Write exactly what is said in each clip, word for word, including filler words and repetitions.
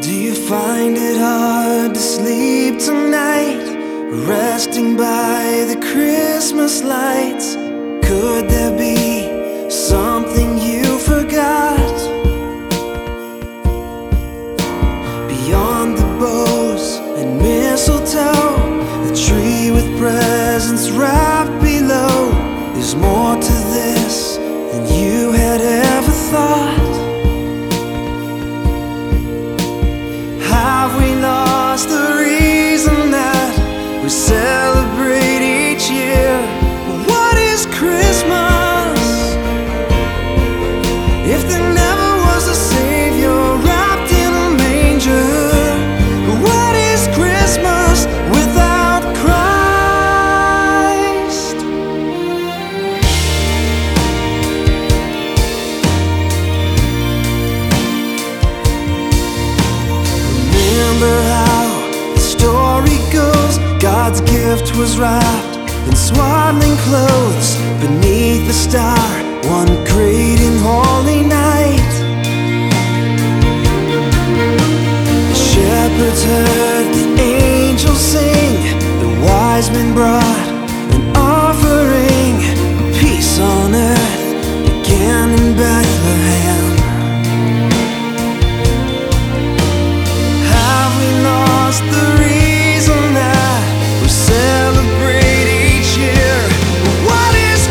Do you find it hard to sleep tonight, resting by the Christmas lights? Could there be something you forgot? Beyond the bows and mistletoe, the tree with presents wrapped below, there's more to this than you had ever thought. Have we lost the reason that we celebrate each year? What is Christmas if there never was a Savior wrapped in a manger? What is Christmas without Christ? Remember how the story goes, God's gift was wrapped in swaddling clothes beneath the star one great and holy night. The shepherds heard the angels sing, the wise men brought an offering. Peace on earth began in Bethlehem. Have we lost the reason that we celebrate each year? What is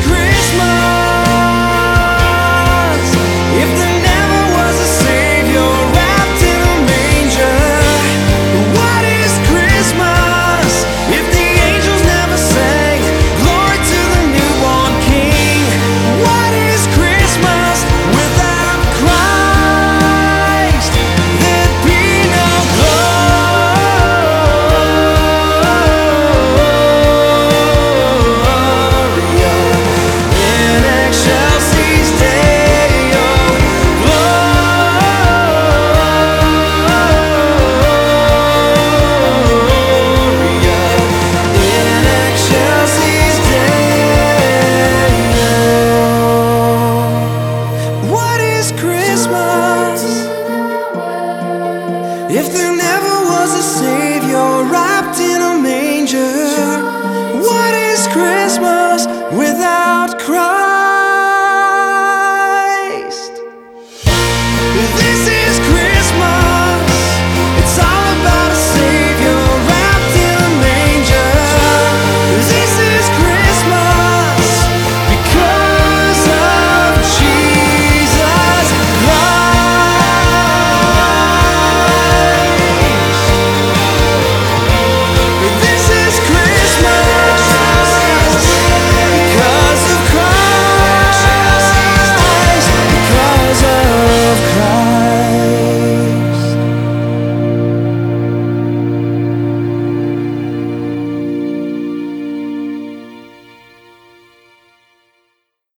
Christmas if there never was a Savior wrapped in a manger? What is Christmas if the angels never sang glory to the newborn King? What is Christmas without Christ? There'd be no Gloria in excelsis Deo. Gloria in excelsis Deo. What is Christmas if there never was a Savior wrapped in a manger?